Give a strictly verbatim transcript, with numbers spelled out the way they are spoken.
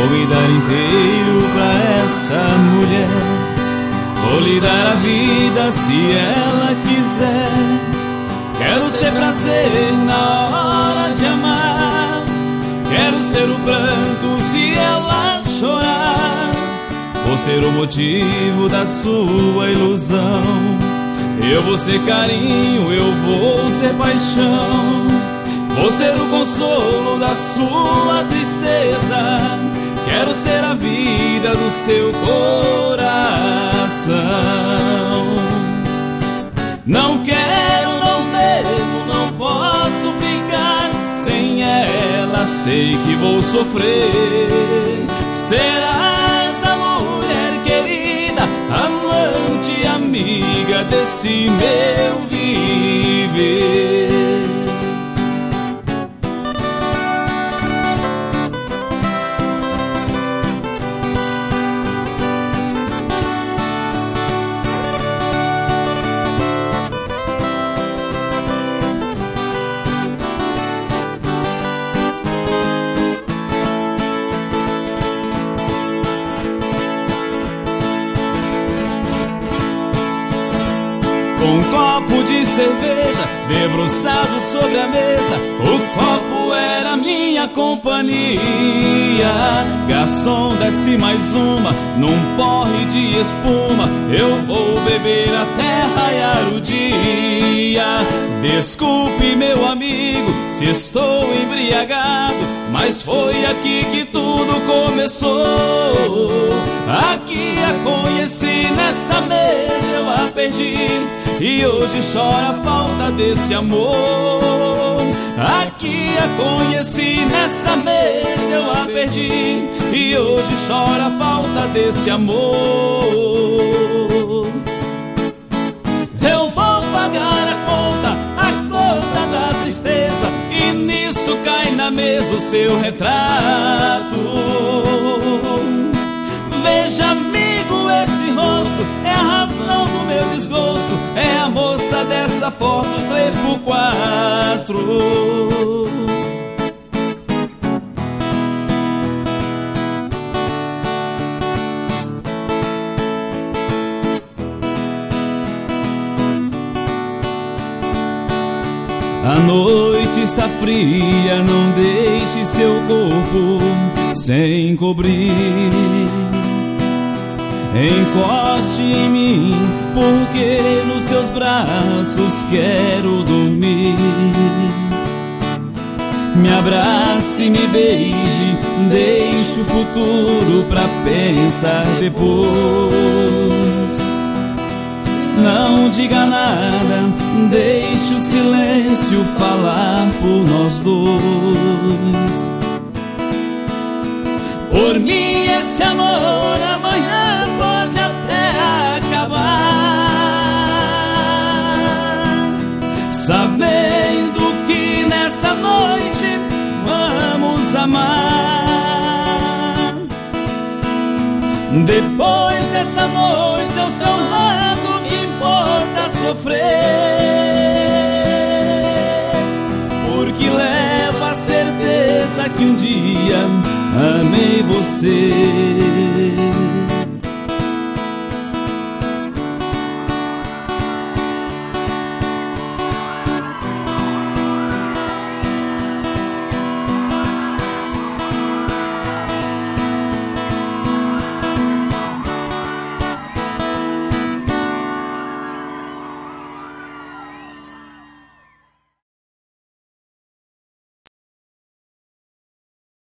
Vou me dar inteiro pra essa mulher, vou lhe dar a vida se ela quiser. Quero ser prazer na hora de amar, quero ser o pranto se ela chorar. Vou ser o motivo da sua ilusão, eu vou ser carinho, eu vou ser paixão. Vou ser o consolo da sua tristeza, quero ser a vida do seu coração. Não quero, não devo, não posso ficar sem ela, sei que vou sofrer. Será essa mulher querida, amante, amiga desse meu viver. Um copo de cerveja debruçado sobre a mesa, o copo era minha companhia. Garçom, desce mais uma num porre de espuma, eu vou beber até raiar o dia. Desculpe, meu amigo, se estou embriagado, mas foi aqui que tudo começou. Aqui a conheci, nessa mesa eu a perdi, e hoje chora a falta desse amor. Aqui a conheci, nessa mesa eu a perdi, e hoje chora a falta desse amor. Eu vou pagar a conta, a conta da tristeza, e nisso cai na mesa o seu retrato. Veja, amigo, esse rosto é a razão do meu desgosto, é a moça dessa foto três por quatro. A noite está fria, não deixe seu corpo sem cobrir. Encoste em mim, porque nos seus braços quero dormir. Me abrace e me beije, deixe o futuro pra pensar depois. Não diga nada, deixe o silêncio falar por nós dois. Por mim esse amor amanhã pode até acabar, sabendo que nessa noite vamos amar. Depois dessa noite ao seu lado, que importa sofrer, porque levo a certeza que um dia amei você.